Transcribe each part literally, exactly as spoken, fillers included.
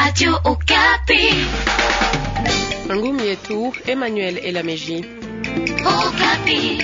Radio Okapi. Ngumi yetu Emmanuel Elameji. Okapi.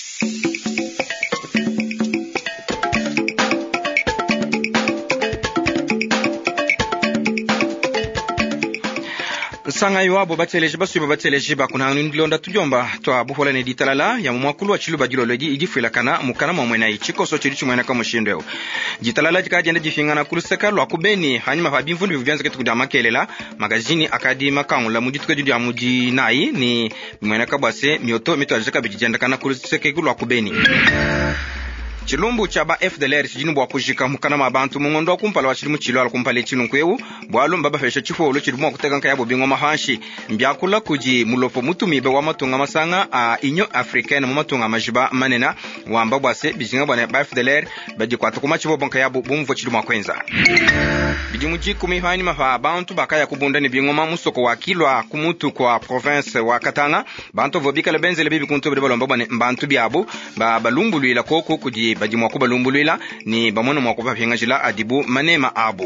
Sanga yuabo bateleje basuba bateleje bakuna ndilonda tujomba twa buhola ne ditalala ya mwakulu wa chiluba jiloloji igifwela kana mukana mwena ichiko so chiri chimwena ka mushindo jitalala jikagenda jifingana kuluseka lwa kubeni hanyuma babimvundu bivyanze ketu kudama kelela magazini akadima kaunla mujituka jindi amuji nai ni mwena ka bwase mioto mito alijaka bijenda kana kuluseka lwa kubeni Chilumbu chaba F D L R sijinu bwa kujika mukana mabantu mungondo kumpala wa chilimu chilo alkumpale chinu nkwewu bwalu mbaba fesha chifo chilimu wakutega nka yabo bingo mahanshi mbiakula kuji mulopo mutumibe wa matunga masanga a inyo africaine mu matunga majiba manena wa mbabwase bijinga bwana ba F D L R baji kwatu kuma chibo banka yabo bumvo chilimu akwenza bijimu jiku mihani mafa bantu bakaya kubunda ni bingo mamusoko wa kilwa kumutu kwa province wa Katanga bantu vobika lebenze lebibi kuntu bidebalo mbabwane mbantu biabu ba balumbulu ila koko kuji baji mwakuba lumbulwila ni bamono mwakuba fingajila adibu manema abu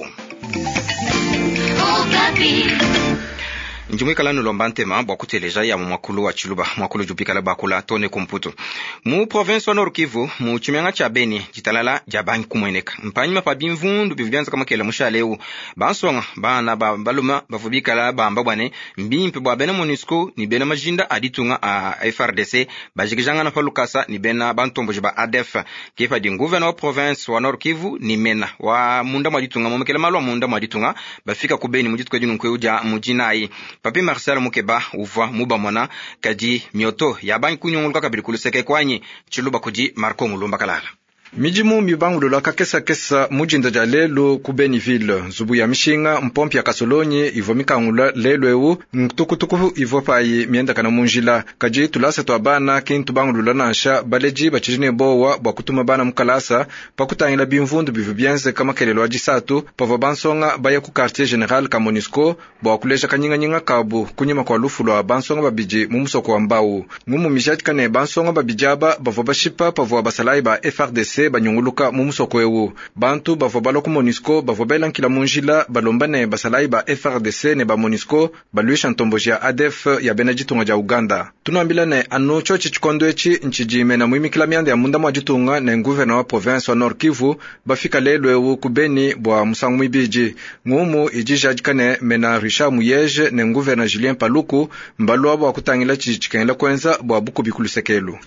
Okapi. Njumwe kalanu lombantema bwa kuteleja ya mwakulu wa chiluba mwakulu jupikala bakula tone kumputu mu province wa Nord Kivu mu chimyanga cha Beni jitalala jabanyi kumweneka mpanyima pa bimvundu bivyanza kama kela mushaleu bansonga bana ba baluma bavubikala bamba bwane mbimpe bwa bena MONUSCO ni bena majinda aditunga a F R D C bajikijanga na falukasa ni bena bantombo jiba A D F kefa di gouverneur province wa Nord Kivu ni mena wa munda mwaditunga mwekela malwa munda mwaditunga bafika kubeni mujituka jinu nkweuja mujinai Papi Marcel Mukeba uva mubamona kaji mioto yabanyi kunyonguluka kabili kuluseke kwanyi chiluba kuji Marco Mulumba kalala Mijimu mibangulula kakesa kesa mujinda ja lelo kubeniville zubu ya mishinga mpompi ya kasolonye ivo mikangula lelo ewu mtukutuku ivo payi mienda kana munjila kaji tulasa to abana kintu bangulula nansha baleji bachijine bowa bwa kutuma bana mukalasa pakutangila bimvundu bivibyenze kama kelelo ajisatu pavo bansonga baya ku quartier general ka MONUSCO bwa kuleja kanyinga nyinga kabu kunyima kwa lufulo wa bansonga babiji mumusoko wa mbau ngumu mishati kane bansonga babijaba bavo bashipa pavo basalai ba F R D C banyunguluka mumusoko ewu bantu bavo balo ku MONUSCO bavo belankila munjila balombane basalai ba F R D C ne ba MONUSCO baluisha ntomboji ya A D F ya benajitunga ja Uganda tunuambilane anu chochi chikondo echi nchijime na muimikila mianda ya munda mwajitunga na gouverneur wa province wa Nord Kivu bafika lelo ewu kubeni bwa musangu mwibiji ngumu ijija jikane mena Richard Muyege na gouverneur Julien Paluku mbalwa bwa kutangila chichikengela kwenza bwa buku bikulusekelu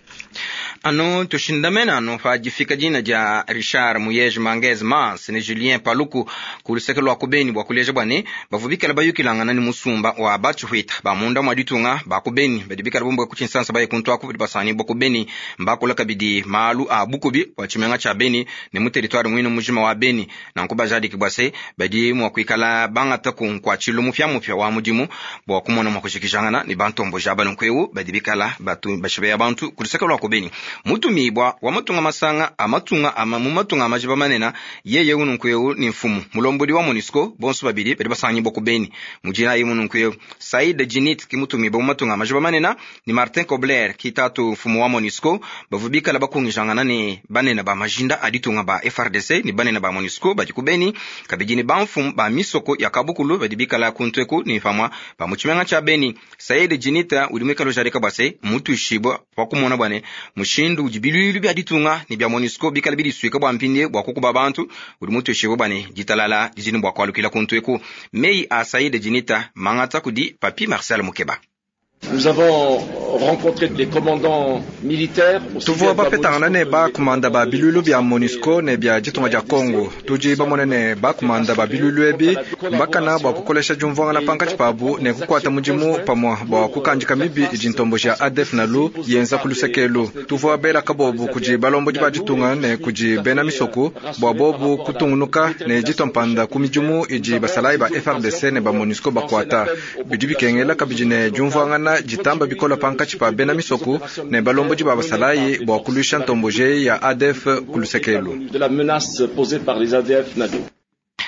Ano tushindamena ano fajifika jina ja Richard Muyege Mangez Mans ne Julien Paluku kuluseke lwa kubeni bwa kuleje bwane bavubika la bayukilangana ni musumba wa bachuhita bamunda mwaditunga bakubeni badibika bombo kuchinsansa baye kuntwa ku basani bwa kubeni mbakula kabidi malu a bukubi wa chimenga cha Beni ne mu territoire mwino mujima wa Beni na nkuba jadi kibwase badi mu kwikala bangata ku kwa chilu mufya mufya wa mujimu bwa kumona mwakushikishangana ni bantombo jabalo nkwewu badibika la batu bashibe ya bantu kuluseke lwa kubeni mutu mibwa wa matunga masanga amatunga ama mu matunga amajiba manena yeye ununkwewu ni mfumu mulombodi wa MONUSCO bonso babiri bedi basanyi boko Beni mujina yi mununkwewu Said Jinit ki mutu mibwa mu matunga amajiba manena ni Martin Kobler ki tatu mfumu wa MONUSCO bavubika la bakungijangana ni banena ba majinda aditunga ba F R D C ni banena ba MONUSCO baji kubeni kabijini ba mfumu ba misoko ya kabukulu badibika la kuntweku ni famwa ba muchimenga cha Beni Said Jinita ulimweka lo jarika base mutu shibwa kwa kumona bwane mushindu ujibilu bya ditunga ni bya MONUSCO bikala bidi swika bwa mpinde bwa kukuba bantu uri mutu shebo bane jitalala jini bwa kwalukila kuntweku mei a Said Jinita mangata kudi Papi Marcel Mukeba. Nous avons rencontré les commandants militaires. Tuvo ba petangana ne ba komanda ba bilulu bya MONUSCO ne bya jitunga ja Kongo. Tuji ba monene ba komanda ba bilulu ebi mbakana ba kukolesha jumvonga na pankati pabu ne kukwata mujimu pamwa ba kukanjika mibi ijintombo ja A D F na lu yenza kulusekelu. Tuvo bela kabobu kuji balombo ba jitunga ne kuji bena misoko ba bobu kutungunuka ne jitompanda kumijumu iji basalai ba F R D C ne ba MONUSCO ba kwata. Bidibi kengela kabijine jumvonga na jitamba bikola pankachi pa bena misoko ne balombo jiba basalayi bwa kulusha ntomboje ya A D F kulusekelu de la menace posée par les A D F Nado.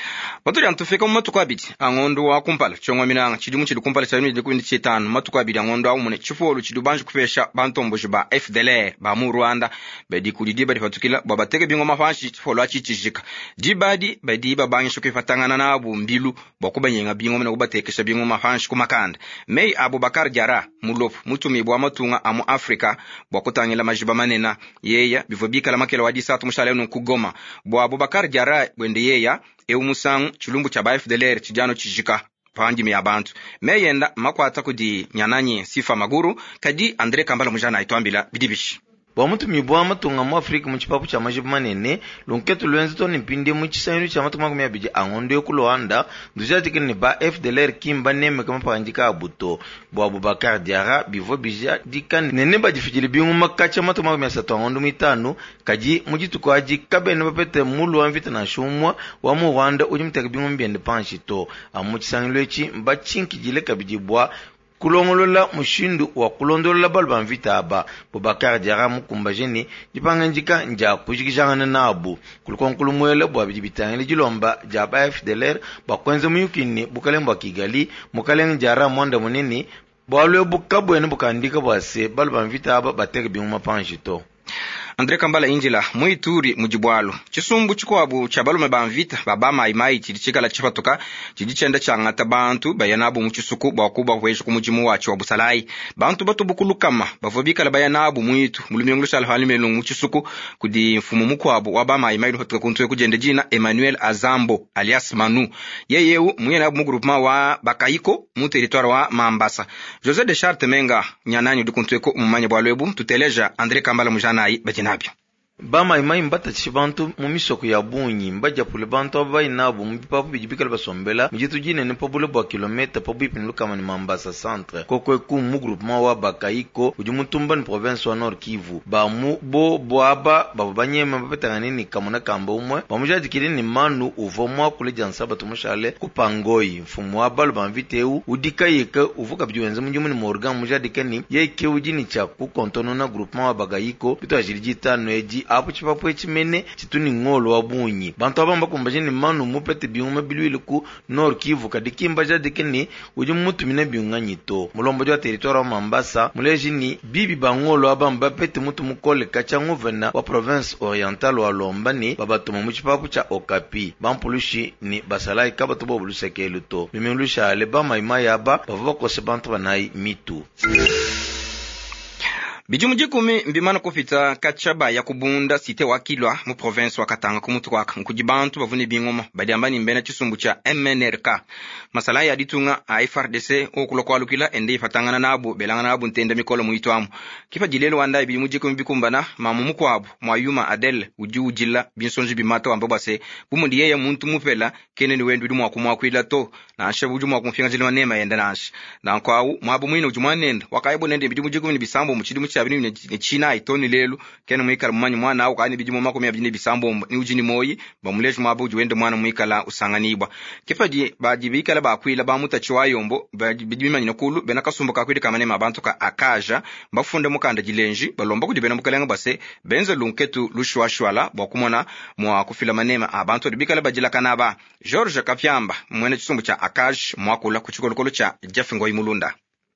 Baturi antufika mu matuko abiri angondo wa kumpala chongwa minanga chidumu chidu kumpala cha bibiri na chetano matuko abiri angondo wa umune chifolo chidu banju kupesha bantombojo ba F D L R ba mu Rwanda bedi kudidiba difatukila baba teke bingo mafanshi chifolo achichijika dibadi bedi babanye shoke fatangana na abu mbilu bakubanyenga bingo mena kubatekesha bingo mafanshi kumakanda Mei Abubakar Jara mulofu mutumi bwa matunga amu Afrika bakutangila majiba manena yeya bivobika la makela wadi satu mushale no kugoma bwa Abubakar Jara bwende yeya eumusangu chilumbu cha ba F D L R chijano chijika panji mi abantu meyenda makwata kudi nyananye Sifa Maguru kadi Andre Kambala mujana aitwambila bidibishi Bwa mutu mibwa matunga mu Afrika mu chipapu cha majibu manene lunketu lwenzi to nimpinde mu chisanyiru cha matu makumi abiji angondo yoku Luanda ndujati kini ba F D L R kimba neme kama panjika abuto bwa Abubakar Diara bivo bija dika nene ba jifijili bingu makacha matu makumi asatu angondo mitanu kaji mujitu kwa aji kabe nabapete mulu wanvita na shumwa wa mu Rwanda ujimtaka bingu mbiende panchito amu chisanyiru echi mba chinki jile kabiji bwa kulongolola mushindu wa kulondolola balba mvita aba Abubakar Diara mukumbajeni jipanga njika nja kujikijana nabu kulikonkulu mwele bwa bijibitangile jilomba jaba F D L R bakwenze muyukini bukalemba Kigali mukaleng Diara mwanda munini bwalwe bukabwene bukandika bwase balba mvita aba bateke binguma panjito Andre Kambala Injila muituri mujibwalo chisumbu chikwabu chabalume bamvita baba maimai chidichikala chipatoka chidichenda changata bantu bayanabu muchisuku bakuba kwesho kumujimu wachi wa Busalai bantu batu bukulukama bavobika la bayanabu muitu mulumyonglusha alhalimelo muchisuku kudi mfumu mukwabu waba maimai hotuka kuntwe kujende jina Emmanuel Azambo alias Manu yeyeu muyena mu groupement wa Bakaiko mu territoire wa Mambasa José de Charte Menga nyananyu dukuntwe ko mumanya bwalwebu tuteleja Andre Kambala mujanai nabyo Bama imai mbata chibantu mumisoko ya bunyi mbaja pule bantu abai nabu mbipapu bijibikala basombela mjitu jine ni pabule bwa kilometa pabu ipinulu kama ni Mambasa centre koko eku mu groupement wa Bakaiko ujimutumba ni province wa Nord Kivu ba mu bo boaba babanye mbapeta nini kamuna kamba umwe bamujadi kilini ni Manu uvomwa kule jansaba tumushale kupangoi mfumu wa balu bamviteu udika yeka uvuka bijuwenze mjumu ni Morgan mujadi keni yeke ujini cha kukontono na groupement wa Bakaiko bito ajirijita noeji apu chipapu echimene chituni ngolo wa bunyi bantu abamba kumbajeni Manu mupete biunga bilwile ku Nord Kivu kadikimba jadikeni uji mutu mine biunga nyito mulombo jwa territoire wa Mambasa mulejini bibi bangolo abamba pete mutu mukole kachangu vena wa province orientale wa Lombani babatumu muchipapu cha Okapi bampulushi ni Basalai kabatu bobulusekele luto mimelusha ale bama imaya aba bavaba kose bantu banai mitu Bijumu jikumi mbimana kufita kachaba ya kubunda site wakilwa mu province wa Katanga kumutu waka nkujibantu bavuni bingoma badi ambani mbena chisumbu cha M N R K masala ya ditunga a F R D C okulo kwa lukila ende ifatangana nabu belangana nabu ntenda mikolo muitwamu kifa jilelo wanda bijumu jikumi bikumbana mamu mukwabu mwayuma Adel uju ujila binsonji bimato ambabase bumundi yeye muntu mupela kene ni wendu dumu wakumwa kwila to na ashe ujumu wakumfinga jili wanema yenda nashi na nkwawu mwabu mwina ujumwa nenda wakaibo nende bijumu jikumi ni bisambo mchidimu chabini ni China itoni lelu kene mwikala mmanyi mwana au kani bijumu mako myabine bisambo ni ujini moyi bamuleje mwabu ujuwende mwana mwikala usanganibwa kifaji bajibika la bakwila bamuta chiwayombo bijima nyinokulu benakasumbo kakwili kamane mabantu ka akaja bafunde mukanda jilenji balomba kudibena mukalenga base benze lunketu lushwashwala bakumona mwa kufila manema abantu dibika la bajila kanaba George Kapyamba mwene chisumbu cha akaj mwakula kuchikolokolo cha Jeff Ngoi Mulunda.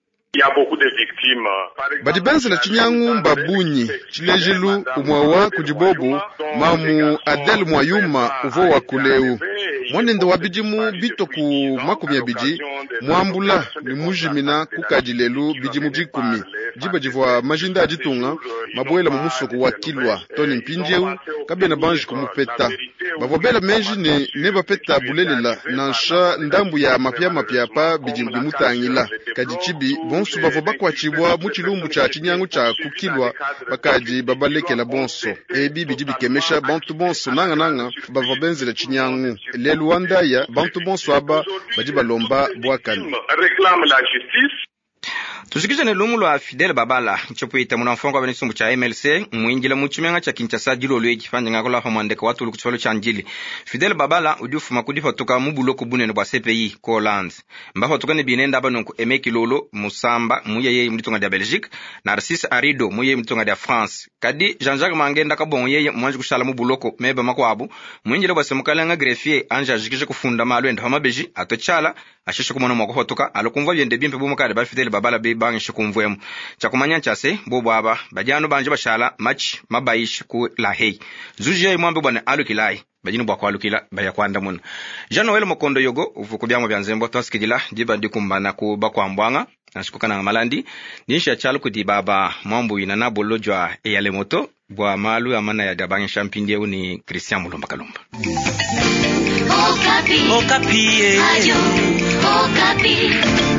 Badibenzi na chinyangu mbabunyi chilejilu umwawa kujibobu mamu Adel mwayuma uvo wa kuleu mwanendo wabijimu bito ku makumi ya biji mwambula ni mujimina kukajilelu bijimu bikumi jiba jivwa majinda ajitunga mabuela mumusuku wakilwa toni mpinjeu kabe na banji kumupeta bavobela menji ni neba peta bulelela na nsha ndambu ya mapya mapya pa bijimu bimutangila kajichibi bonsu bavoba kwa chibwa muchilumbu cha chinyangu cha kukilwa bakaji babalekela bonso ebi bijibi kemesha bantu bonso nanga nanga bavobenzela chinyangu lelu wandaya bantu bonso aba bajiba lomba bwakani tusikije ne lumu lwa Fidel Babala chopoita munamfongo abani sumbu cha M L C muinjila muchimenga cha Kinshasa jilo lwe kifanya ngakola famandeka watu lukucholo cha njili. Fidel Babala udifu makudifa toka mubuloko bunene bwa C P I ko Hollande mbaho tukane binenda abanonku Emeki Lolo Musamba muyeye mlitonga dia Belgique, Narcisse Arido muyeye mlitonga dia France, kadi Jean-Jacques Mangenda kabon yeye mwanji kushala mubuloko meba makwabu muinjila bwa semukala greffier anja jikije kufunda malo enda hamabeji atochala ashisho kumona mwako hotoka alokumva byende bimpe bumukade ba Fidel Babala be bangi shikumvwemo chakumanya chase bobo aba bajano banje bashala match mabayish ku La Haye zuje mwambe bwana alukilai bajino bwa kwa alukila baya kwanda mun Jean Noel Mokondo yogo uvuko byamo byanzembo twasikijila diba ndikumbana ku bakwambwanga nashikukana malandi nisha chalu kudi baba mwambu ina na bolojwa e yale moto bwa malu amana ya dabangi champindie uni Christian Mulumba Kalumba. Okapi. Okapi. Ayo. Okapi.